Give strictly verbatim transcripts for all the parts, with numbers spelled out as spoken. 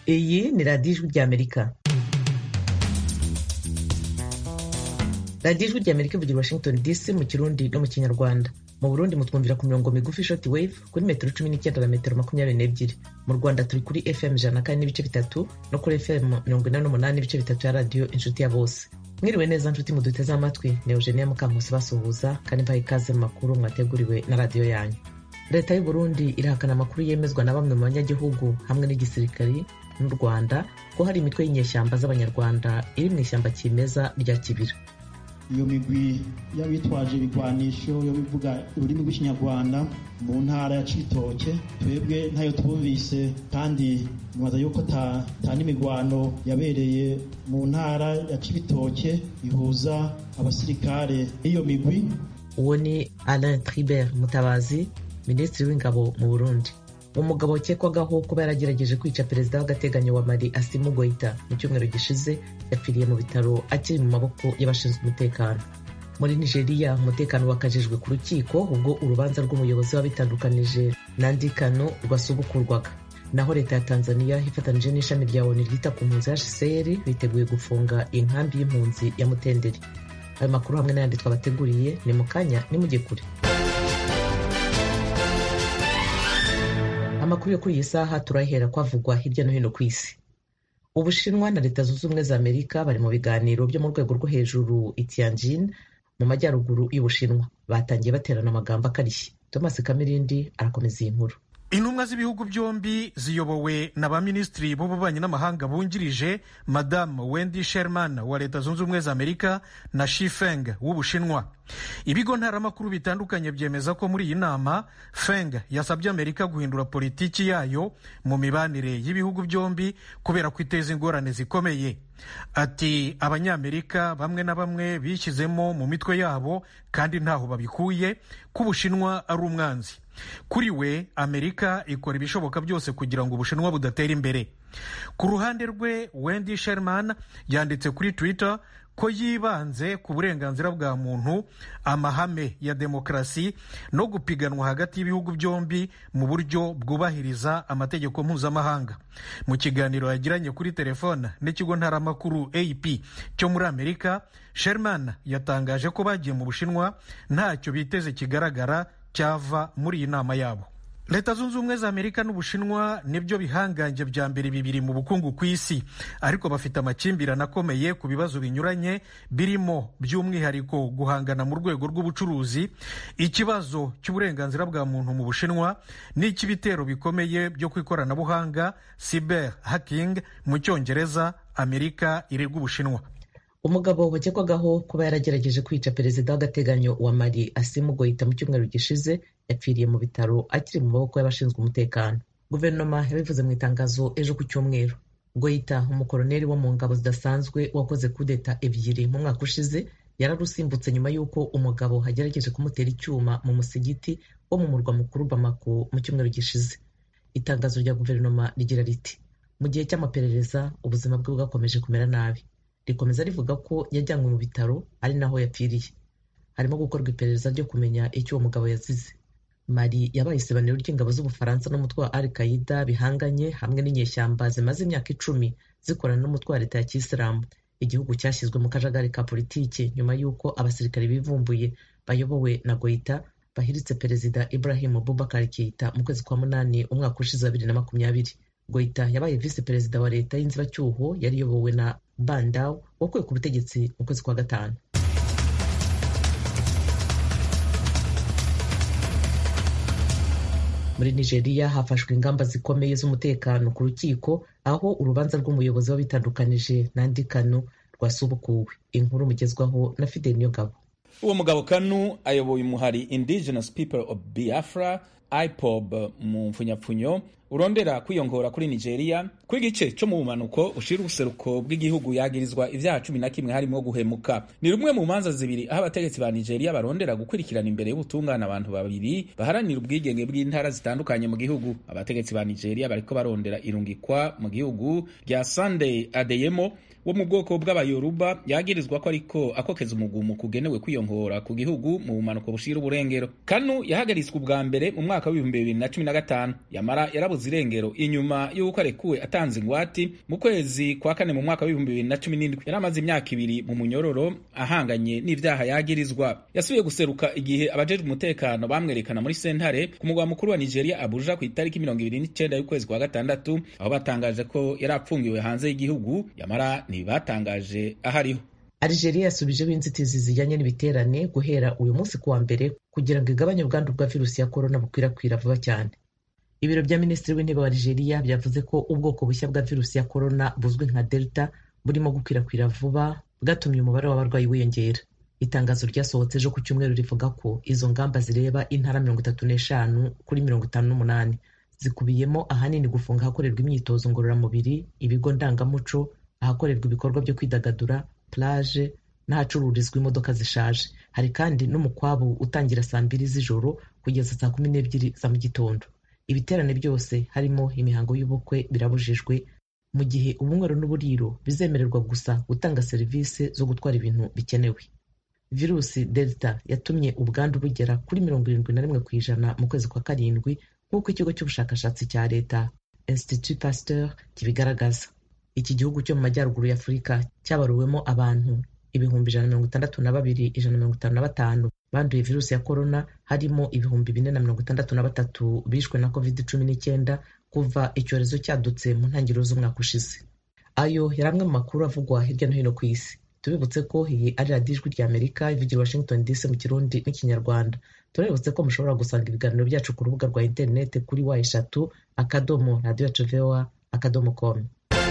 Iyi ni radiyo ijwi ry'Amerika. radiyo ijwi ry'Amerika ivugira Washington D C mu Kirundi no mu Kinyarwanda. Mu Burundi mutwumvira ku mirongo migufi short wave kuri metero cumi n'icyenda na metero makumyabiri n'ebyiri. Mu Rwanda turi kuri F M ijana na kane n'ibice bitatu no kuri F M mirongo inani n'umunani n'ibice bitatu ya radiyo Inshuti ya Bose. Mwiriwe neza nshuti muduteze amatwi, ni Eugenia Mukamusi basuhuza kandi mbaye ikaze mu makuru mwateguriwe na radiyo yanyu. Leta y'u Burundi irahakana amakuru yemezwa na bamwe mu banyagihugu hamwe n'igisirikari n'u Rwanda ko hari imitwe y'inyeshyamba z'abanyarwanda iri mu ishyamba kimeza rya Kibira. Iyo migwi y'abitwaje ibigwanisho yo bivuga ururimi rw'ikinyarwanda mu ntara ya Cibitoke, twebwe ntayo twumvise kandi nibaza yuko ta, ta n'imigwano yabereye mu ntara ya Cibitoke ihuza abasirikare iyo migwi. Uwo ni Alain Tribert Mutabazi, Minisitiri w'Ingabo mu Burundi. Umugabo ukekwagaho kuba yaragerageje kwica perezida w'agateganyo wa Mali Assimi Goïta mu cyumweru gishize yapfiriye mu bitaro akiri mu maboko y'abashinzwe umutekano. Muri Nigeria umutekano wakajijwe ku rukiko ubwo urubanza rw'umuyobozi wabitandukanije Nnamdi Kanu rwasubukurwaga. Naho leta ya Tanzania ifatanije n'ishami rya O N U ryita ku mpunzi H C R biteguye gufunga inkambi y'impunzi ya Mutenderi. Ayo makuru hamwe n'ayandi twabateguriye ni mu kanya nimujye kure. Amakuru yo kuri iyi saha turahera kwavugwa hirya no hino ku isi. Ubushinwa na Leta Zunze Ubumwe za Amerika bari mu biganiro byo mu rwego rwo hejuru i Tianjin mu majyaruguru y'Ubushinwa. Batangiye baterana amagambo akarishye. Thomas Kamirindi arakomeza iyi nkuru. Intumwa z'ibihugu byombi ziyobowe na ba minisitiri b'ububanyi n'amahanga bungirije Madame Wendy Sherman wa Leta Zunze Ubumwe za Amerika na Xi Feng w'Ubushinwa. Ibigo ntaramakuru bitandukanye byemeza ko muri iyi nama Feng yasabye Amerika guhindura politiki yayo mu mibanire y'ibihugu byombi kubera kwiteza ingorane zikomeye. Ati abanyamerika bamwe na bamwe bishyizemo mu mitwe yabo kandi ntaho babikuye ko Ubushinwa ari umwanzi. Kuri we Amerika ikora ibishoboka byose kugira ngo Ubushinwa budatera imbere. Ku ruhande rwe Wendy Sherman yanditse kuri Twitter ko yibanze ku burenganzira bwa muntu, amahame ya demokarasi no gupiganwa hagati y'ibihugu byombi mu buryo bwubahiriza amategeko mpuzamahanga. Mu kiganiro yagiranye kuri telefone n'ikigo ntaramakuru A P cyo muri Amerika, Sherman yatangaje ko bagiye mu Bushinwa ntacyo biteze kigaragara cyava muri iyi nama yabo. Leta Zunze Ubumwe za Amerika n'Ubushinwa nibyo bihanganje bya mbere bibiri mu bukungu ku isi, ariko bafite amakimbirane akomeye ku bibazo binyuranye birimo by'umwihariko guhangana mu rwego rw'ubucuruzi, ikibazo cy'uburenganzira bwa muntu mu Bushinwa n'icy'ibitero bikomeye byo ku ikoranabuhanga cyber hacking mu Cyongereza Amerika irega Ubushinwa. Umugabo wakekwagaho kuba yaragerageje kwica perezida w'agateganyo wa Mali Assimi Goïta mu cyumweru gishize yapfiriye mu bitaro akiri mu maboko y'abashinzwe umutekano. Guverinoma yabivuze mu itangazo ejo ku cyumweru. Goïta, umukoloneli wo mu ngabo zidasanzwe wakoze kudeta ebyiri mu mwaka ushize, yararusimbutse nyuma y'uko umugabo hagerageje kumutera icyuma mu musigiti wo mu murwa mukuru Bamako mu cyumweru gishize. Itangazo rya guverinoma rigira riti mu gihe cy'amaperereza ubuzima bwe bwakomeje kumera nabi. Rikomeza rivuga ko yajyanywe mu bitaro ari naho yapfiriye. Harimo gukorwa iperereza ryo kumenya icyo uwo mugabo yazize. Mali yabaye isebaniro ry'ingabo z'Ubufaransa n'umutwe wa Al-Qaeda bihanganye hamwe n'inyeshyamba zimaze imyaka icumi zikorana n'umutwe wa Leta ya Kiyisilamu. Igihugu cyashyizwe mu kajagari ka politiki nyuma y'uko abasirikare bivumbuye bayobowe na Goïta bahiritse Perezida Ibrahim Boubacar Keïta mu kwezi kwa munani umwaka ushize bibiri na makumyabiri. Goïta yabaye visi perezida wa leta y'inzibacyuho yari iyobowe na Bandao wakuwe ku butegetsi mu kwezi kwa gatanu. Muri Nigeria hafashwe ingamba zikomeye z'umutekano ku rukiko aho urubanza rw'umuyobozi wabitandukanije Nnamdi Kanu rwasubukuwe. Inkuru mugezwaho na Fidel Niyongabo. Uwo mugabo Kanu ayoboye umuhari Indigenous People of Biafra I P O B mu mfunyapfunyo urondera kwiyongora kuri Nigeria ku gice cyo mu bumanuko ushira ubuseruko bw'igihugu yagirizwa ivyaha cumi na kimwe harimo guhemuka. Ni rumwe mu manza zibiri aho abategetsi ba Nigeria barondera gukurikirana imbere y'ubutungane abantu babiri baharanira ubwigenge bw'intara zitandukanye mu gihugu. Abategetsi ba Nigeria bariko barondera irungikwa mu gihugu rya Sunday Adeyemo wo mu bwoko bw'abayoruba yagirizwa ko ariko akokeza umugumu kugenewe kwiyongora ku gihugu mu bumanuko bushira uburengero. Kanu yahagaritswe ubwa mbere mu mwaka w'ibihumbi bibiri na cumi na gatanu, yamara yarabuze irengero inyuma y'uko arekuwe atanze ingwati mu kwezi kwa kane mu mwaka w'ibihumbi bibiri na cumi n'indwi. Yari amaze imyaka ibiri mu munyororo ahanganye n'ivyaha yagirizwa. Yasubiye guseruka igihe abajejwe umutekano bamwerekana muri sentare ku mugwa mukuru wa Nigeria Abuja ku itariki mirongo ibiri n'icenda y'ukwezi kwa gatandatu, aho batangaje ko yari apfungiwe hanze y'igihugu, yamara ntibatangaje ahariho. Algeria yasubijeho inzitizi zijyanye n'ibiterane guhera uyu munsi kuwa mbere kugira ngo igabanye ubwandu bwa virusi ya korona bukwirakwira vuba cyane. Ibiro bya minisitiri w'intebe wa Algeria byavuze ko ubwoko bushya bwa virusi ya korona buzwi nka Delta burimo gukwirakwira vuba, bwatumye umubare w'abarwayi wiyongera. Itangazo ryasohotse ejo ku cyumweru rivuga ko izo ngamba zireba intara mirongo itatu n'eshanu kuri mirongo itanu n'umunani, zikubiyemo ahanini gufunga ahakorerwa imyitozo ngororamubiri, ibigo ndangamuco, ahakorerwa ibikorwa byo kwidagadura, plage n'ahacururizwa imodoka zishaje. Hari kandi n'umukwabu utangira saa mbiri z'ijoro kugeza saa kumi n'ebyiri za mu gitondo. Ibiterane byose harimo imihango y'ubukwe birabujijwe, mu gihe ubunywero n'uburiro bizemererwa gusa gutanga serivisi zo gutwara ibintu bikenewe. Virusi Delta yatumye ubwandu bugera kuri mirongo irindwi na rimwe ku ijana mu kwezi kwa karindwi, nk'uko ikigo cy'ubushakashatsi cya leta Institut Pasteur kibigaragaza. Iki gihugu cyo mu majyaruguru y'Afurika cyabaruwemo abantu ibihumbi ijana na mirongo itandatu na babiri ijana na mirongo itanu na batanu banduye virusi ya korona, harimo ibihumbi bine na mirongo itandatu na batatu bishwe na covid cumi n'icyenda kuva icyorezo cyadutse mu ntangiriro z'umwaka ushize. Ayo yari amwe mu makuru avugwa hirya no hino ku isi. Tubibutse ko iyi ari radiyo ijwi ry'Amerika ivugira Washington D C mu Kirundi n'Ikinyarwanda. Turabibutse ko mushobora gusanga ibiganiro byacu ku rubuga rwa interineti kuri wa eshatu akadomo radiyo yacu voa akadomo com.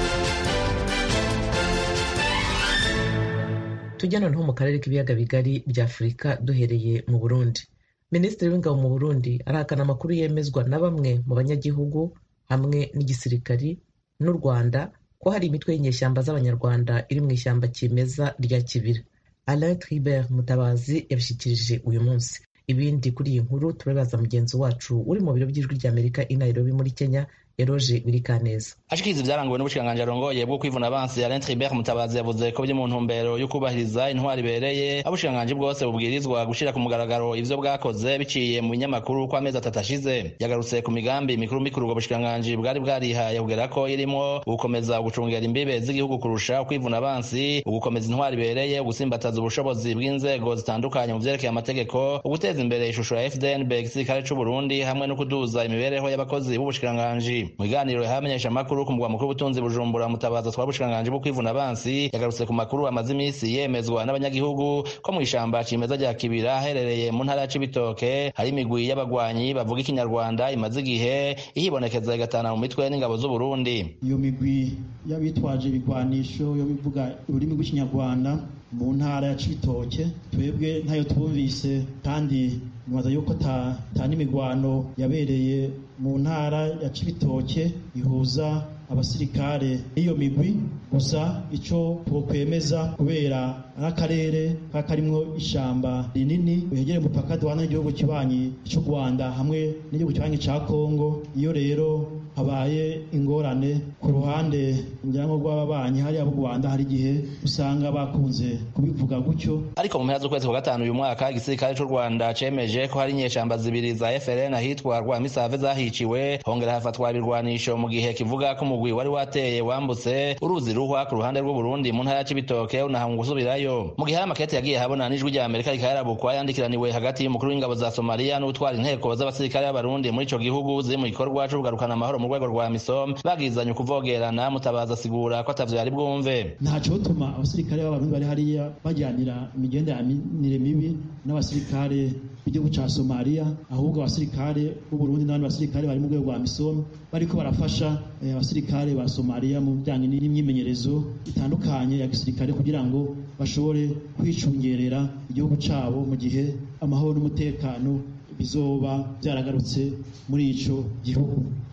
Tujya noneho mu karere k'ibiyaga bigari bya Afurika, duhereye mu Burundi. Minisitiri w'ingabo mu Burundi arahakana amakuru yemezwa na bamwe mu banyagihugu hamwe n'igisirikari n'u Rwanda ko hari imitwe y'inyeshyamba z'abanyarwanda iri mu ishyamba kimeza rya Kibira. Alain Tribert Mutabazi yabishyikirije uyu munsi. Ibindi kuri iyi nkuru turabaza mugenzi wacu uri mu biro by'ijwi ry'Amerika i Nairobi muri Kenya, Eroge Birikaneza. Ashikiriza ibyaranguwe n'ubushikanganje arongoye bwo kwivuna abansi, Alain Tribert Mutabazi yavuze ko byo mu ntumbero yo kubahiriza intwari ibereye abushikanganje bwose bubwirizwa gushira ku mugaragaro ivyo bwakoze biciye mu binyamakuru kwa mezi atatu ashize. Yagarutse ku migambi mikuru mikuru ubwo bushikanganje bwari bwarihaye kugera ko irimo gukomeza gucungera imbibe z'igihugu kurusha kwivuna abansi, ugukomeza intwari ibereye, gusimbataza ubushobozi bw'inzego zitandukanye mu vyerekeye amategeko, uguteza imbere ishusho ya F D N B gisirikare c'u Burundi hamwe no kuduza imibereho y'abakozi b'ubushikanganje. Mu biganiro yahamenyesha amakuru ku mugwa mukuru w'ubutunzi Bujumbura, Mutabazi twari ubushikanganje bwo kwivuna abansi yagarutse ku makuru amaze iminsi yemezwa n'abanyagihugu ko mu ishamba cimeza rya Kibira herereye mu ntara ya Cibitoke hari imigwi y'abagwanyi bavuga ikinyarwanda imaze igihe ihibonekeza igatana mu mitwe n'ingabo z'u Burundi. Iyo migwi y'abitwaje ibigwanisho yo bivuga ururimi rw'ikinyarwanda mu ntara ya Cibitoke twebwe ntayo twumvise, kandi nibaza yuko ta n'imigwano yabereye mu ntara ya Cibitoke ihuza abasirikare iyo migwi. Gusa ico twokwemeza kubera n'akarere kakarimwo ishamba rinini wegere mupaka duhana n'igihugu kibanyi cy'u Rwanda hamwe n'igihugu kibanyi ca Kongo. Iyo rero habaye ingorane ku ruhande njyango rw'ababanyi hari abo Rwanda, hari igihe usanga bakunze kubivuga gutyo. Ariko mu mpera z'ukwezi kwa gatanu uyu mwaka igisirikare cy'u Rwanda cemeje ko hari inyeshamba zibiri za F L N ahitwa Rwamisave zahiciwe, hongera hafatwa ibirwanisho mu gihe kivuga ko umugwi wari wateye wambutse uruzi ruhwa ku ruhande rw'u Burundi mu ntara ya Cibitoke unahanga gusubirayo. Mu gihe amakete yagiye habona n'ijwi rya Amerika rikayarabukwa yandikiraniwe hagati y'umukuru w'ingabo za Somalia n'utwara inteko z'abasirikare b'abarundi muri ico gihugu ziri mu gikorwa cyo kugarukana amahoro mu rwego rwa misom, bagizanye kuvogerana. Mutabazi asigura ko atavyo yari bwumve. Ntaco tuma abasirikare b'abarundi bari hariya bajyanira imigenderanire mibi n'abasirikare b'igihugu ca Somalia, ahubwo abasirikare b'u Burundi n'abandi basirikare bari mu rwego rwa misom bariko barafasha abasirikare ba Somalia mu bijanye n'imyimenyerezo itandukanye ya gisirikare kugira ngo bashobore kwicungerera igihugu cabo mu gihe amahoro n'umutekano bizoba byaragarutse muri ico gihugu.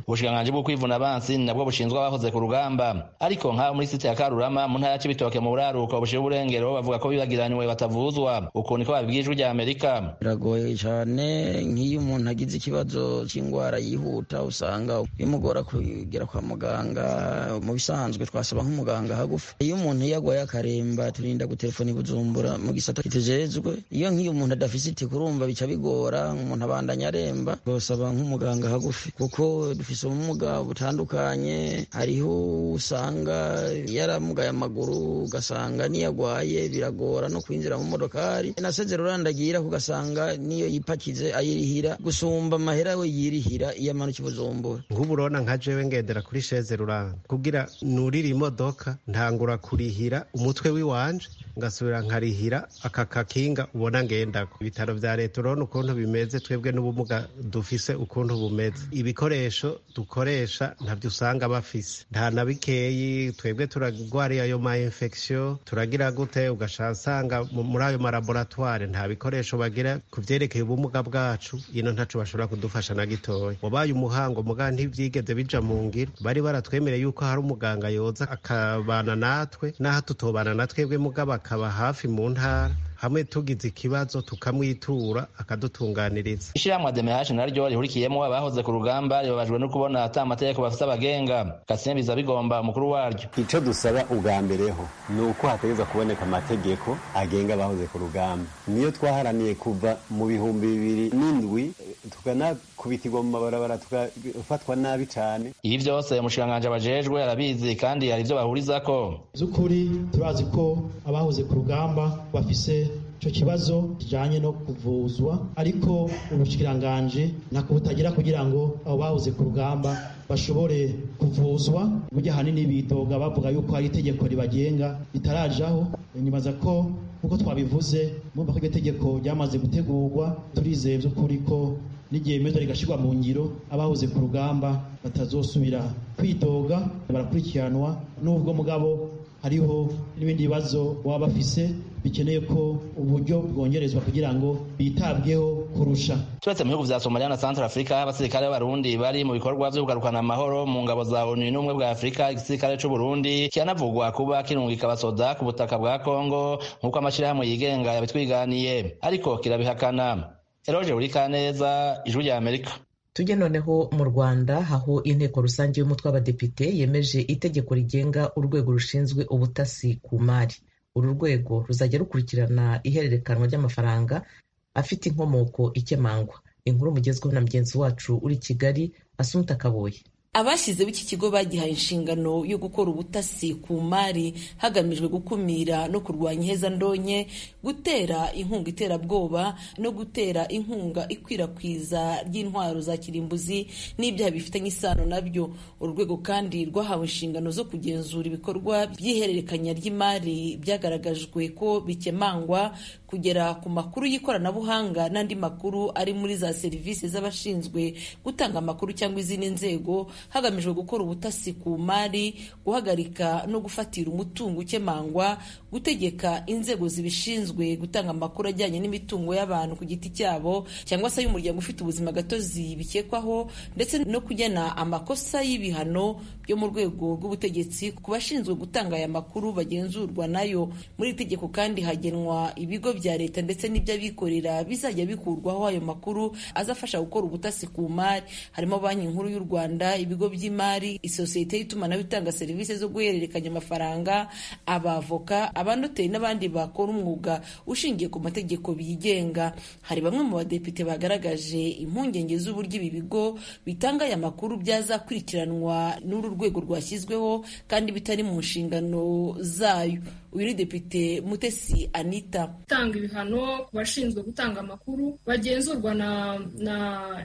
ubushikiranganji bwo kwivuna abansi nabwo bushinzwe abahoze ku rugamba ariko nk'abo muri site ya Karurama mu ntara ya Cibitoke mu buraruko bushira uburengero bavuga ko bibagiranywe batavuzwa uko niko babibwijwe rya Amerika. Biragoye cyane nk'iyo umuntu agize ikibazo cy'ingwara yihuta usanga bimugora kugera kwa muganga. Mu bisanzwe twasaba nk'umuganga hagufi. Iyo umuntu yagwaye akaremba turinda gutelefona ibujumbura mu gisata kitejejwe. Iyo nk'iyo umuntu adafise kurumva bica bigora umuntu abandanya aremba twasaba nk'umuganga hagufi kuko dufise ubumuga butandukanye. Hariho usanga yaramugaye amaguru ugasanga niyagwaye biragora no kwinjira mu modokari. Nasezero randagira kugasanga niyo yipakize ayirihira gusumba amahera we yirihira iyo amanuka ibujumbura. Nk'ubu urabona nka jewe ngendera kuri sheze ruranga kugira nurira imodoka ntangura kurihira umutwe wiwanje ngasubira nkarihira aka kakinga ubona ngendako. Ibitaro vya leta urabona ukuntu bimeze, twebwe n'ubumuga dufise ukuntu bumeze. Ibikoresho dukoresha ntavyo usanga bafise nta na bikeyi. Twebwe turagwariye ayo ma infection turagira gute ugasanga muri ayo malaboratoire nta bikoresho bagira kuvyerekeye ubumuga bwacu. Ino ntaco bashobora kudufasha na gitoya. Wabaye umuhango muga ntivyigeze bija mu ngiro. Bari baratwemereye yuko hari umuganga yoza akabana natwe naho tutobana na twebwe mugaba akaba hafi mu ntara hamwe tugize ikibazo tukamwitura akadutunganiriza. Ishirahamwe Ademehash naryo rihurikiyemo abahoze ku rugamba ribabajwe no kubona ata amategeko bafite abagenga. Kasembiza bigomba umukuru waryo. Ico dusaba ubwa mbereho ni uko hategeza kuboneka amategeko agenga abahoze ku rugamba. Niyo twaharaniye kuva mu bihumbi bibiri n'indwi tukanakubitirwa mu mabarabara tugafatwa nabi cane. Ibi vyose umushikiranganji abajejwe arabizi kandi hari ivyo bahurizako. Zukuri turazi ko abahoze ku rugamba bafise ico kibazo kijanye no kuvuzwa, ariko ubushikiranganje nako butagira kugira ngo abo bahoze ku rugamba bashobore kuvuzwa. Burya hanini bidoga bavuga yuko hari itegeko ribagenga ritarajaho. Nyibaza ko nkuko twabivuze mumva ko iryo tegeko ryamaze gutegurwa. Turizeye by'ukuri ko n'igihe mezo rigashirwa mu ngiro abahoze ku rugamba batazosubira kwidoga, barakurikiranwa. N'ubwo mugabo hariho n'ibindi bibazo baba bafise bikeneye ko uburyo bwongerezwa kugira ngo bitabweho kurusha. Turetse mu bihugu vya Somalia na Central Africa, abasirikare b'Abarundi bari mu bikorwa vyo kugarukana amahoro mu ngabo za O N U n'ubumwe bwa Afrika. Igisirikare c'u Burundi kiranavugwa kuba kirungika abasoda ku butaka bwa Kongo nk'uko amashirahamwe yigenga yabitwiganiye, ariko kirabihakana. Eroje Urikaneza, Ijwi rya Amerika. Tujye noneho mu Rwanda, aho inteko rusange y'umutwe w'abadepite yemeje itegeko rigenga urwego rushinzwe ubutasi ku mari. Uru rwego ruzajya rukurikirana ihererekanwa ry'amafaranga afite inkomoko ikemangwa. Inkuru mugezweho na mugenzi wacu uri Kigali, Asumta Kaboye. Abashyizeho iki kigo bagihaye inshingano yo gukora ubutasi ku mari hagamijwe gukumira no kurwanya ihezandonke, gutera inkunga iterabwoba no gutera inkunga ikwirakwiza ry'intwaro za kirimbuzi n'ibyaha bifitanye isano nabyo. Urwego kandi rwahawe inshingano zo kugenzura ibikorwa by'ihererekanya ry'imari byagaragajwe ko bikemangwa, kugera ku makuru y'ikoranabuhanga n'andi makuru ari muri za serivisi z'abashinzwe gutanga amakuru cyangwa izindi nzego, hagamijwe gukora ubutasi ku mari, guhagarika no gufatira umutungo ukemangwa, gutegeka inzego zibishinzwe gutanga amakuru ajyanye n'imitungo y'abantu ku giti cyabo cyangwa se y'umuryango ufite ubuzima gatozi bikekwaho, ndetse no kugena amakosa y'ibihano byo mu rwego rw'ubutegetsi ku bashinzwe gutanga aya makuru bagenzurwa nayo. Muri iri tegeko kandi hagenwa ibigo bya leta ndetse n'iby'abikorera bizajya bikurwaho ayo makuru azafasha gukora ubutasi ku mari, harimo Banki Nkuru y'u Rwanda, ibigo by'imari, isosiyete y'itumanaho itanga serivisi zo guhererekanya amafaranga, abavoka, abanoteri n'abandi bakora umwuga ushingiye ku mategeko bigenga. Hari bamwe mu badepite bagaragaje impungenge z'uburyo ibi bigo bitanga aya makuru byazakurikiranwa n'uru rwego rwashyizweho kandi bitari mu nshingano zayo. Uyu ni Depite Mutesi Anita. Tanga ibihano ku bashinzwe gutanga amakuru bagenzurwa na na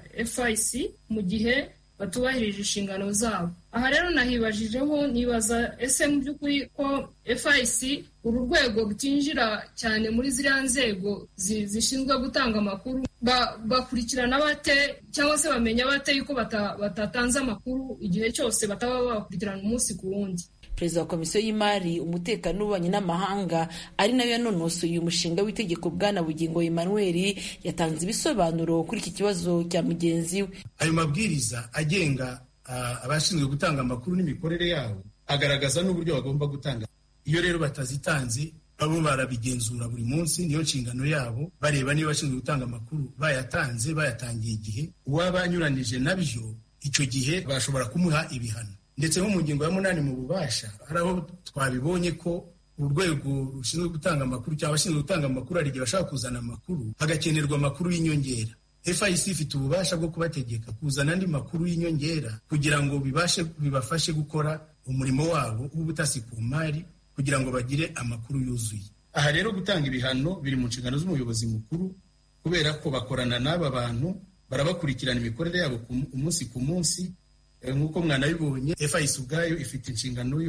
F I C mu gihe batubahirije inshingano zabo. Aha rero nahibajijeho nibaza ese mu by'ukuri ko F I C uru rwego rutinjira cyane muri ziriya nzego zishinzwe gutanga amakuru, bakurikirana bate cyangwa se bamenya bate yuko batatanze amakuru igihe cyose bataba bakurikirana umunsi ku wundi. Perezida wa Komisiyo y'Imari, Umutekano n'Ububanyi n'Amahanga ari nayo yanonosoye uyu mushinga w'itegeko, Bwana Bugingo Emmanuel, yatanze ibisobanuro kuri iki kibazo cya mugenzi we. Ayo mabwiriza agenga uh, abashinzwe gutanga amakuru n'imikorere yabo, agaragaza n'uburyo bagomba gutanga. Iyo rero batazitanze babo barabigenzura buri munsi, niyo nshingano yabo, bareba niba bashinzwe gutanga amakuru bayatanze, bayatangiye igihe. Uwaba anyuranije nabyo, icyo gihe bashobora kumuha ibihano. Ndetse nko mu ngingo ya munani mu bubasha hari aho twabibonye ko urwego rushinzwe gutanga amakuru cyangwa abashinzwe gutanga amakuru hari igihe bashaka kuzana amakuru, hagakenerwa amakuru y'inyongera. F I C ifite ububasha bwo kubategeka kuzana andi makuru y'inyongera kugira ngo bibashe bibafashe gukora umurimo wabo w'ubutasi ku mari, kugira ngo bagire amakuru yuzuye. Aha rero gutanga ibihano biri mu nshingano z'umuyobozi mukuru, kubera ko bakorana n'aba bantu, barabakurikirana imikorere yabo umunsi ku munsi. Nk'uko mwanabibonye, F I C ubwayo ifite inshingano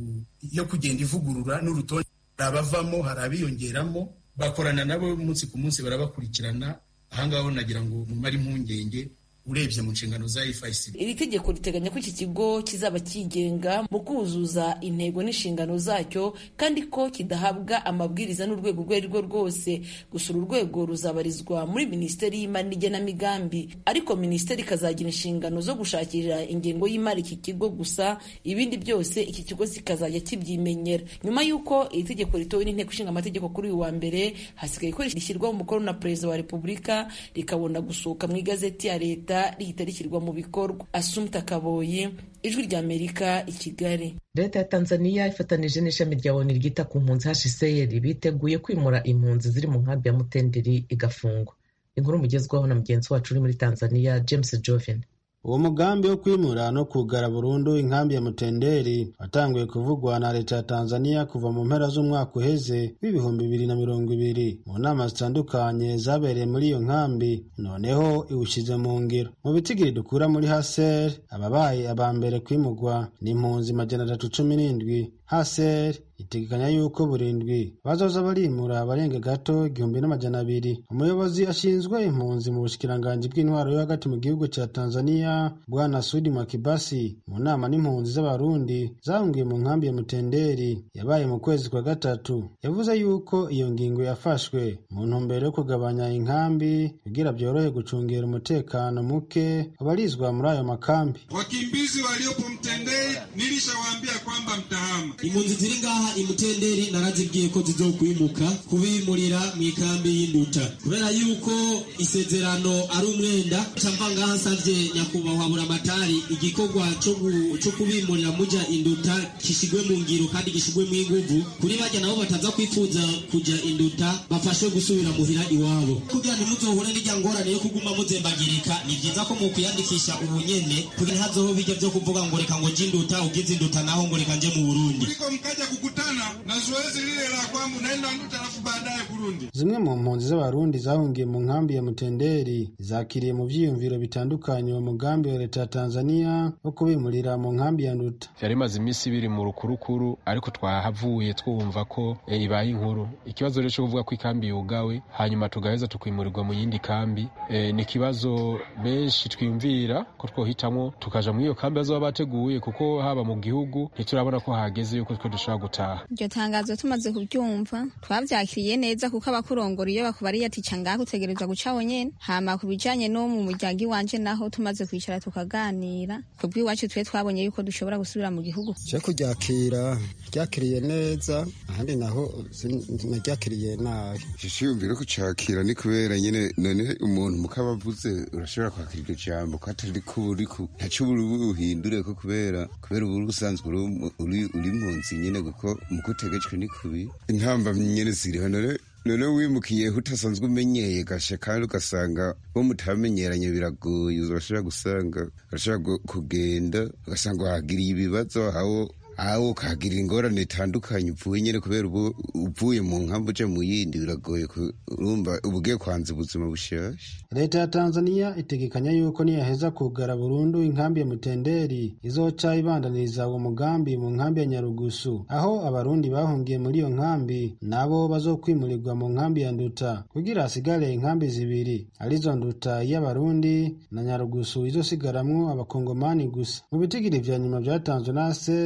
yo kugenda ivugurura n'urutonde, abavamo hari abiyongeramo, bakorana nabo umunsi ku munsi, barabakurikirana. Ahangaho nagira ngo mumare impungenge urebye mu nshingano za F I C. Iri tegeko riteganya ko iki kigo kizaba kigenga mu kuzuza intego n'inshingano zacyo, kandi ko kidahabwa amabwiriza n'urwego urwo ari rwo rwose. Gusa uru rwego ruzabarizwa muri Minisiteri y'Imari n'Igenamigambi, ariko Minisiteri ikazagira inshingano zo gushakira ingengo y'imari iki kigo gusa, ibindi byose iki kigo kikazajya kibyimenyera. Nyuma y'uko iri tegeko ritowe n'Inteko Ishinga Amategeko kuri uyu wa mbere, hasigaye ko rishyirwaho umukono na Perezida wa Repubulika, rikabona gusohoka mu igazeti ya leta rihita rishyirwa mu bikorwa. Assumpta Kaboyi, Ijwi ry'Amerika, i Kigali. Leta ya Tanzania ifatanije n'ishami rya ONU ryita ku mpunzi H C R biteguye kwimura impunzi ziri mu nkambi ya Mutenderi igafungwa. Inkuru mugezwaho na mugenzi wacu uri muri Tanzania, James Jovin. Uwo mugambi wo kwimura no kugara burundu inkambi ya Mutenderi watanguye kuvugwa na leta ya Tanzania kuva mu mpera z'umwaka uheze w'ibihumbi bibiri na mirongo ibiri mu nama zitandukanye zabereye muri iyo nkambi, noneho iwushize mu ngiro. Mu bitigiri dukura muri H C R, ababaye aba mbere kwimugwa ni impunzi majana atatu cumi n'indwi. H C R itegekanya yuko burindwi bazoza barimura abarenga gato igihumbi n'amajana abiri. Umuyobozi ashinzwe impunzi mu bushikiranganji bw'intwaro yo hagati mu gihugu cya Tanzania, Bwana Sudi Mwakibasi, mu nama n'impunzi z'abarundi zahungiye mu nkambi ya Mutenderi yabaye mu kwezi kwa gatatu, yavuze yuko iyo ngingo yafashwe mu ntumbero yo kugabanya inkambi kugira byorohe gucungera umutekano muke abarizwa muri ayo makambi. Wakimbizi waliopo Mtenderi nilishawaambia kwamba mtahama. Impunzi ziri ngaha imutenderi narazibwiye ko zizokwimuka kubimurira mu ikambi y'Induta, kubera yuko isezerano ari umwenda. Cyamva ngaha nsavye nyakubahwa buramatari igikorwa cyo kubimurira muja Induta kishigwe mu ngiro kandi gishigwe mu inguvu, kuri bajya nabo bataza kwifuza kuja Induta bafashwe gusubira muhira iwabo, kugira ntimuzohure n'ijya ngorane yo kuguma muzembagirika. Ni byiza ko mu kuyandikisha ubunyene kugira ntazoho bijya byo kuvuga ngo reka ngo Induta ugize Induta naho ngo reka nje mu Burundi, mkaja kukutana na zoezi lile la kwamba naenda Nduta alafu baadaye Burundi. Zimwe mu mpunzi z'abarundi zahungiye mu nkambi ya Mutenderi zakiriye mu vyiyumviro bitandukanye mu mugambi wa leta ya Tanzania wo kubimurira mu nkambi ya Nduta. Yari maze imisi ibiri mu rukurukuru, ariko twahavuye twumva ko e, ibaye inkuru. Ikibazo rero cyo kuvuga ko ikambi yugawe hanyuma tugaheza tukwimurirwa mu yindi kambi, e, ni kibazo benshi twiyumvira ko twohitamwo tukaja mu iyo kambi bazoba bateguye, kuko haba mu gihugu ntiturabona ko hageze yuko twe dushobora gutaha. Iryo tangazo tumaze kubyumva twavyakiriye neza, kuko abakurongora iyo bakubariye ati canga gutegerezwa guca wonyene. Hama kubijanye no mu muryango wanje naho tumaze kwicara tukaganira, kubwiwacu twe twabonye yuko dushobora gusubira mu gihugu. Je kuryakira ryakiriye neza, ahandi naho naryakiriye nabi. Shishiyumvira ko cakira ni kubera nyene none umuntu mukabavuze urashobora kwakira iryo jambo katari ko uri ku ntaco buhindure ko kubera kubera ubu usanzwe uri uri impunzi nyene, kuko mukutegetswe ni kubi intamba nyene ziriho. none none wimukiye utasanzwe umenyeye gashe kandi ugasanga bo mutamenyeranye biragoye, urashobora gusanga urashobora kugenda ugasanga wahagiriye ibibazo aho aho kagira ingorane itandukanye uvuye nyene, kubera ubu uvuye mu nkambi uje mu yindi biragoye urumva ubugiye kwanza ubuzima bushasha. Leta ya Tanzania itegekanya yuko niyaheza kugara burundu inkambi ya Mutenderi izoca ibandaniriza uwo mugambi mu nkambi ya Nyarugusu, aho abarundi bahungiye muri iyo nkambi nabo bazokwimurirwa mu nkambi ya Nduta kugira hasigare inkambi zibiri arizo Nduta y'abarundi na Nyarugusu izosigaramwo abakongomani gusa. Mu bitigiri vya nyuma vyatanzwe na S E R mu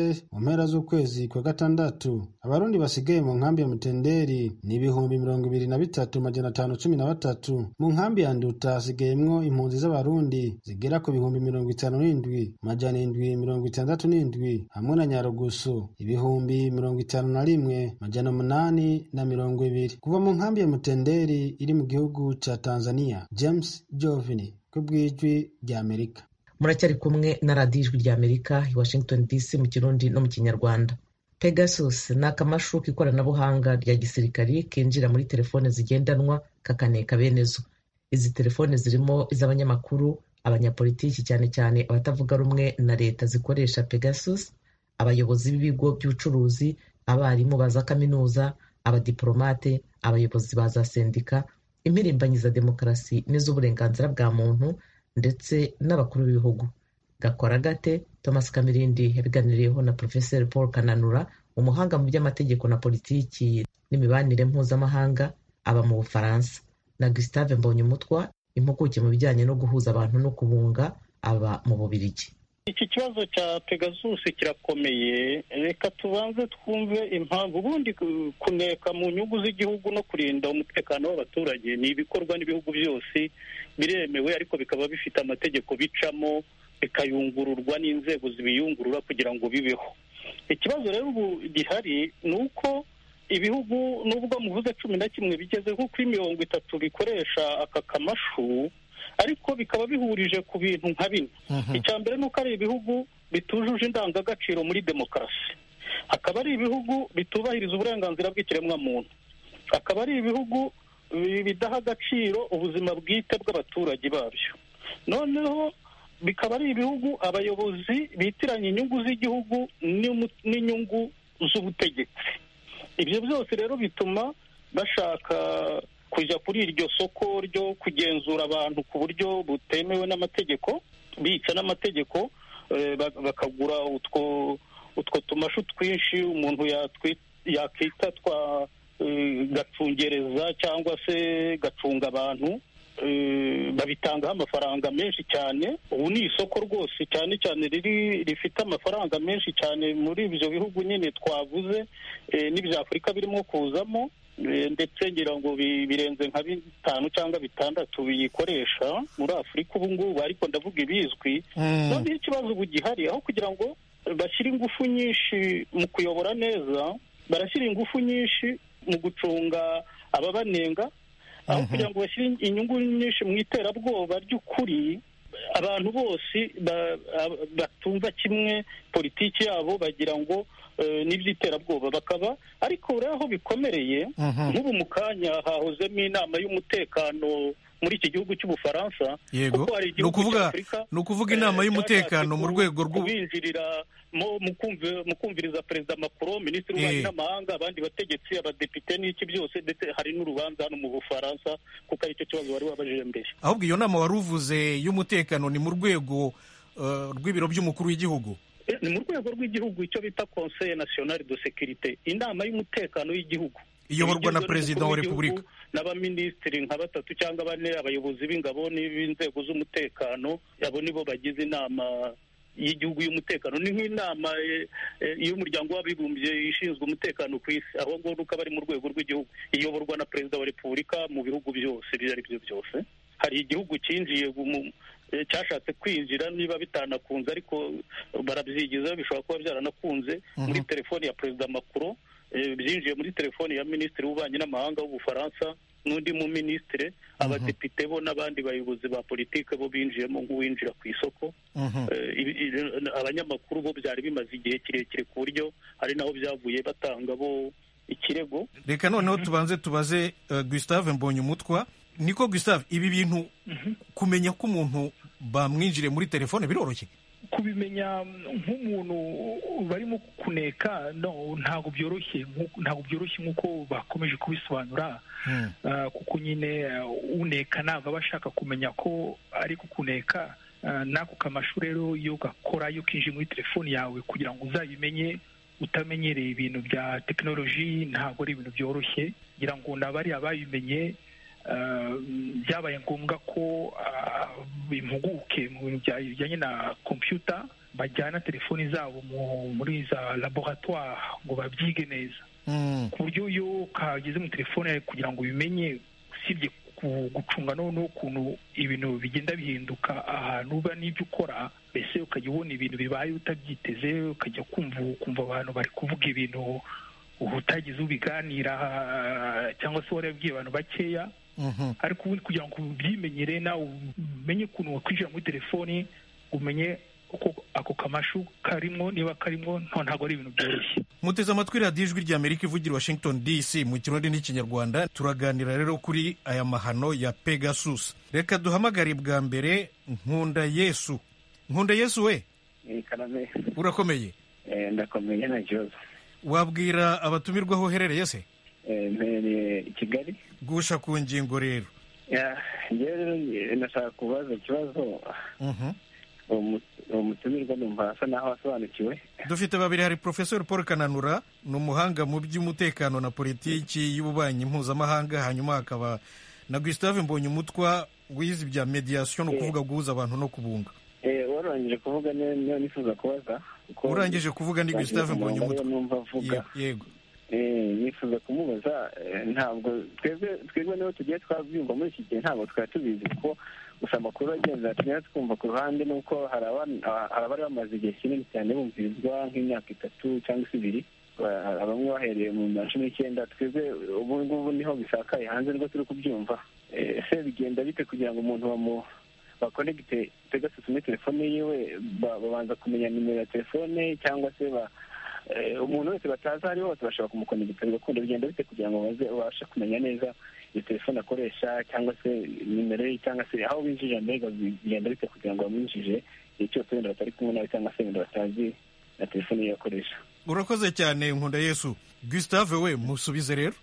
mpera z'ukwezi kwa gatandatu abarundi basigaye mu nkambi ya Mutenderi ni ibihumbi mirongo ibiri na bitatu majana atanu cumi na batatu. Mu nkambi ya Nduta hasigayemwo impunzi z'abarundi zigera ku bihumbi mirongo itanu n'indwi majana indwi mirongo itandatu n'indwi, hamwe na Nyarugusu ibihumbi mirongo itanu na rimwe majana umunani na mirongo ibiri. Kuva mu nkambi ya Mutenderi iri mu gihugu ca Tanzania, James Jovini kubw'ijwi rya Amerika. Muracyari kumwe na radiyo ijwi rya Amerika i Washington D C mu Kirundi no mu Kinyarwanda. Pegasus ni akamashu k'ikoranabuhanga rya gisirikari kinjira muri telefone zigendanwa kakaneka benezo. Izi telefone zirimo iz'abanyamakuru, abanyapolitiki cyane cyane abatavuga rumwe na leta zikoresha Pegasus, abayobozi b'ibigo by'ubucuruzi, abarimu baza kaminuza, abadiplomate, abayobozi ba za sendika, impirimbanyi za demokarasi n'iz'uburenganzira bwa muntu ndetse n'abakuru b'ibihugu. Gakora gate Thomas Kamirindi yabiganiriyeho na Professor Paul Kananura, umuhanga mu by'amategeko na politiki n'imibanire mpuzamahanga aba mu Bufaransa, na Gustave Mbonyumutwa, impuguke mu bijyanye no guhuza abantu no kubunga aba mu Bubiligi. Iki kibazo cya Pegasus kirakomeye, reka tubanze twumve impamvu. Ubundi kuneka mu nyungu z'igihugu no kurinda umutekano w'abaturage ni ibikorwa n'ibihugu byose biremewe, ariko bikaba bifite amategeko bicamo, bikayungururwa n'inzego zibiyungurura kugira ngo bibeho. Ikibazo rero ubu gihari ni uko ibihugu nubwo muvuze cumi na kimwe bigeze nko kuri mirongo itatu bikoresha aka kamashu, ariko bikaba bihurije ku bintu nka bine. Icya mbere ni uko ari ibihugu bitujuje indangagaciro muri demokarasi, akaba ari ibihugu bitubahiriza uburenganzira bw'ikiremwamuntu, akaba ari ibihugu bidaha agaciro ubuzima bwite bw'abaturage babyo, noneho bikaba ari ibihugu abayobozi bitiranya inyungu z'igihugu n'inyungu z'ubutegetsi. Ibyo byose rero bituma bashaka kujya kuri iryo soko ryo kugenzura abantu ku buryo butemewe n'amategeko, bica n'amategeko, bakagura utwo utwo tumashu twinshi umuntu yakita twa gacungereza cyangwa se gacunga abantu, babitangaho amafaranga menshi cyane. Ubu ni isoko rwose cyane cyane riri rifite amafaranga menshi cyane muri ibyo bihugu nyine twavuze, n'ibya Afurika birimo kuzamo, ndetse ngira ngo birenze nka bitanu cyangwa bitandatu biyikoresha muri Afurika ubu ngubu, ariko ndavuga ibizwi. Noneho ikibazo ubu gihari, aho kugira ngo bashyire ingufu nyinshi mu kuyobora neza, barashyira ingufu nyinshi mu gucunga ababanenga, aho kugira ngo bashyire inyungu nyinshi mu iterabwoba ry'ukuri. Abantu bose batumva kimwe politiki yabo, bagira ngo n'iby'iterabwoba bakaba, ariko uriya aho bikomereye nk'ubu mu kanya hahozemo inama y'umutekano muri iki gihugu cy'Ubufaransa. Yego, ni ukuvuga ni ukuvuga inama y'umutekano mu rwego rwo kubinjirira mu kumviriza Perezida Macron, Minisitiri w'Ububanyi n'Amahanga, abandi bategetsi, abadepite n'iki byose, ndetse hari n'urubanza hano mu Bufaransa kuko aricyo kibazo wari wabajije mbere. Ahubwo iyo nama wari uvuze y'umutekano ni mu rwego rw'ibiro by'umukuru w'igihugu? Ni mu rwego rw'igihugu, icyo bita Conseil National de Sécurité, inama y'umutekano y'igihugu iyoborwa na Perezida wa Repubulika n'abaminisitiri nka batatu cyangwa bane, abayobozi b'ingabo n'inzego z'umutekano, abo nibo bagize inama y'igihugu y'umutekano. Ni nk'inama y'umuryango w'abibumbye ishinzwe umutekano ku isi, aho ngo nuko bari mu rwego rw'igihugu, iyoborwa na Perezida wa Repubulika mu bihugu byose ibyo ari byo byose. Hari igihugu cyinjiye cyashatse kwinjira, niba bitanakunze ariko barabyigiza, bishobora kuba byaranakunze muri telefoni ya Perezida Macron, byinjiye muri telefoni ya Minisitiri w'Ububanyi n'Amahanga w'Ubufaransa n'undi mu minisitiri, abadepite bo n'abandi bayobozi ba politike bo binjiyemo nk'uwinjira ku isoko. Abanyamakuru bo byari bimaze igihe kirekire ku buryo hari naho byavuye batanga bo ikirego. Reka noneho tubanze tubaze Gustave Mbonyumutwa. Niko Gustave, ibi bintu kumenya ko umuntu bamwinjire muri telefone biroroshye? Kubimenya nk'umuntu barimo kuneka no ntabwo byoroshye, ntabwo byoroshye nk'uko bakomeje kubisobanura, kuko nyine uneka ntabwo aba ashaka kumenya ko ari kukuneka. N'ako kamashu rero iyo gakora, iyo kinjiye muri telefoni yawe kugira ngo uzabimenye utamenyereye ibintu bya tekinoloji, ntabwo ari ibintu byoroshye. Ngira ngo nabari ababimenye byabaye ngombwa ko impuguke mu bintu bijyanye na computer bajyana telefoni zabo muri za laboratoire ngo babyige neza, ku buryo iyo kageze mu telefone yawe kugira ngo ubimenye, usibye gucunga noneho ukuntu ibintu bigenda bihinduka ahantu uba n'ibyo ukora, mbese ukajya ubona ibintu bibaye utabyiteze, ukajya kumva kumva abantu bari kuvuga ibintu utagize ubiganira cyangwa se warabwiye abantu bakeya. Ariko ubundi kugira ngo ubyimenyere nawe umenye ukuntu wakwinjira muri telefoni, umenye uko ako kamashu karimo, niba karimo ntabwo ari ibintu byoroshye. Muteze amatwi radiyo ijwi rya Amerika ivugira Washington D C mu kirundi n'ikinyarwanda. Turaganira rero kuri aya mahano ya Pegasus. Reka duhamagare bwa mbere Nkunda Yesu. Nkunda Yesu we? Karame. Urakomeye? Eh, ndakomeye na Jose. Wabwira abatumirwa aho uherereye se? Eh, mpere Kigali. Gusha ku ngingo rero. Ya, njyewe nashaka kubaza ikibazo. Mhm. Umutumirwa numva asa naho asobanukiwe. Dufite babiri, hari Professor Paul Kananura, ni umuhanga mu by'umutekano na politiki y'ububanyi mpuzamahanga, hanyuma hakaba na Gustave Mbonyumutwa wize ibya mediation, no kuvuga guhuza abantu no kubunga. Eh, warangije kuvuga niyo nifuza kubaza. Urangije kuvuga ni Gustave Mbonyumutwa. Yego. Eh, nifuza kumubaza, ntabwo twebwe twebwe niho tugiye twabyumva muri iki gihe, ntabwo twari tubizi ko gusa amakuru agenda tunyura twumva ku ruhande, nuko hari abari bamaze igihe kinini cyane bumvirizwa nk'imyaka itatu cyangwa se ibiri, bamwe bahereye mu bihumbi cumi n'icyenda. Twebwe ubu ngubu niho bisakaye hanze nibwo turi kubyumva. Ese bigenda bite kugira ngo umuntu bamu bakonegite Pegasus muri telefone yiwe, babanza kumenya nimero ya telefone, cyangwa se ba umuntu wese batazi ari hose bashobora kumukonegita, bigakunda bigenda bite kugira ngo baze babashe kumenya neza iyo telefone akoresha, cyangwa se nimero ye, cyangwa se aho binjije, mbega bigenda bite kugira ngo bamwinjije igihe cyose wenda batari kumwe nawe, cyangwa se wenda batazi na telefone ye akoresha. Urakoze cyane Nkunda Yesu. Gustave we musubize rero.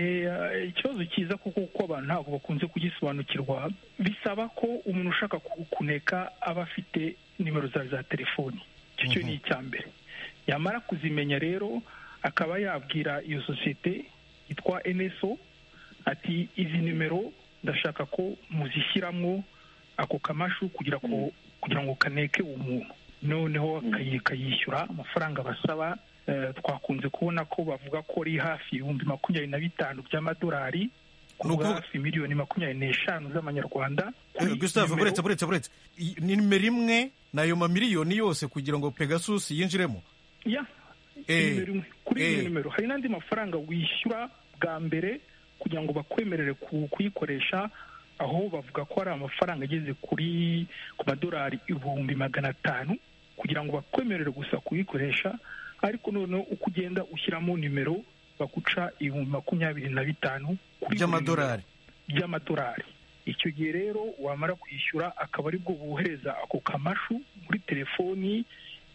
Eh, ikibazo cyiza kuko uko abantu ntabwo bakunze kugisobanukirwa, bisaba ko umuntu ushaka kuneka aba afite nimero zawe za telefoni. Icyo cyo ni icya mbere. Yamara kuzimenya rero akaba yabwira iyo sosiyete yitwa N S O ati izi nimero ndashaka ko muzishyiramo ako kamashu kugira ko kugira ngo kaneke umuntu, noneho akayishyura amafaranga basaba. Uh, twakunze kubona ko bavuga ko ari hafi ibihumbi makumyabiri na bitanu by'amadolari, kuvuga hafi miliyoni makumyabiri n'eshanu z'amanyarwanda. Gustave, buretse buretse buretse ni nimero imwe nayo mamiliyoni yose kugira ngo Pegasus yinjiremo? Ya, nimero imwe. Kuri iyo nimero hari n'andi mafaranga wishyura bwa mbere kugira ngo bakwemerere kuyikoresha, aho bavuga ko ari amafaranga ageze kuri ku madolari ibihumbi magana atanu kugira ngo bakwemerere gusa kuyikoresha. Ariko noneho uko ugenda ushyiramo nimero bakuca ibihumbi makumyabiri na bitanu by'amadolari by'amadolari. Icyo gihe rero wamara kwishyura akaba aribwo bohereza ako kamashu muri telefoni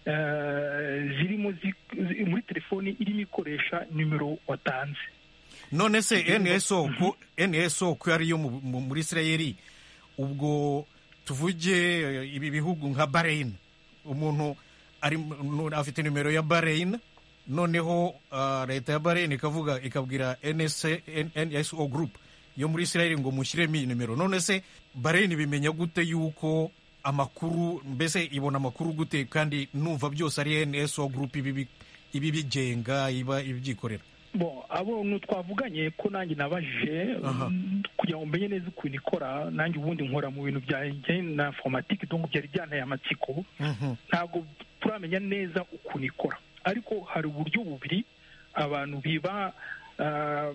uh, zirimo zi, muri telefoni irimo ikoresha nimero watanze. None se N S O ko N S O ko ariyo muri Israeli, ubwo tuvuge ibi bihugu nka Bahrain, umuntu ari afite nimero ya Bahrain, noneho uh, leta ya Bahrain ikavuga ikabwira N S O group yo muri Israel ngo mushyiremo iyi nimero. None se Bahrain bimenya gute yuko amakuru, mbese ibona amakuru gute kandi numva byose ari N S O group ibi ibi bigenga iba ibyikorera? Bon, abo twavuganye ko nanjye nabajije kugira ngo mbenye neza ukuntu ikora. Nanjye ubundi nkora mu bintu bya na informatique, donc byari byanteye amatsiko. Ntabwo turamenya neza ukuntu ikora, ariko hari uburyo bubiri abantu biba uh,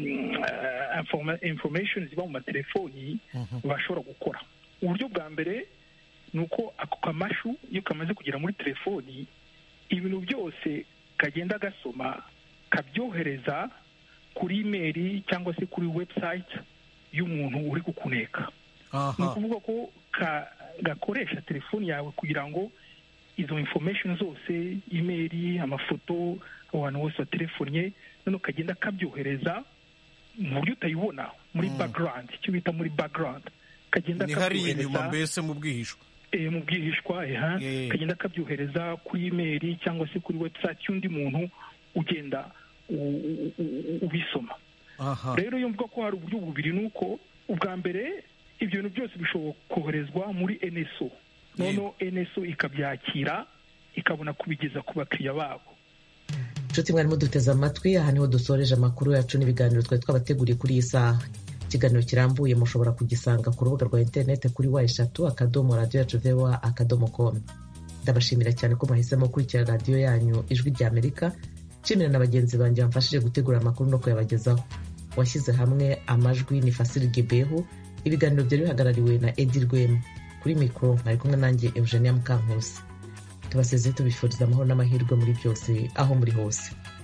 information ziba mu matelefoni bashobora gukora. Uburyo bwa mbere ni uko ako kamashu iyo kamaze kugera muri telefoni, ibintu byose kagenda gasoma kabyohereza kuri email cyangwa se kuri website y'umuntu uri kukuneka. Ni ukuvuga ko gakoresha telefoni yawe kugira ngo izo information zose, email, amafoto, abantu bose batelefonye, none kagenda kabyohereza mu buryo utayibona muri mm. background, icyo bita muri background. Kagenda kabyohereza ni hari inyuma, mbese mu bwihishwa. Eh, mu bwihishwa eh ha yeah. Kagenda kabyohereza kuri email cyangwa se kuri website y'undi muntu ugenda ubisoma. Rero iyo mvuga ko hari uburyo bubiri, nuko ubwa mbere ibyo bintu byose bishobora koherezwa muri N S O, noneho N S O ikabyakira ikabona kubigeza ku bakiriya babo. Nshuti mwarimo duteze amatwi, aha niho dusoreje amakuru yacu n'ibiganiro twari twabateguriye kuri iyi saha. Ikiganiro kirambuye mushobora kugisanga ku rubuga rwa interineti kuri wa eshatu akadomo radiyo yacu vewa akadomo komu. Ndabashimira cyane ko mwahisemo gukurikira radiyo yanyu Ijwi rya Amerika. Nshimira na bagenzi banjye bamfashije gutegura amakuru no kuyabagezaho. Washyize hamwe amajwi ni Fasili Gebehu. Ibiganiro byari bihagarariwe na Edi Rwema. Kuri mikoro mwari kumwe nanjye Eugenia Mukankusi. Tubasezeye tubifuriza amahoro n'amahirwe muri byose aho muri hose.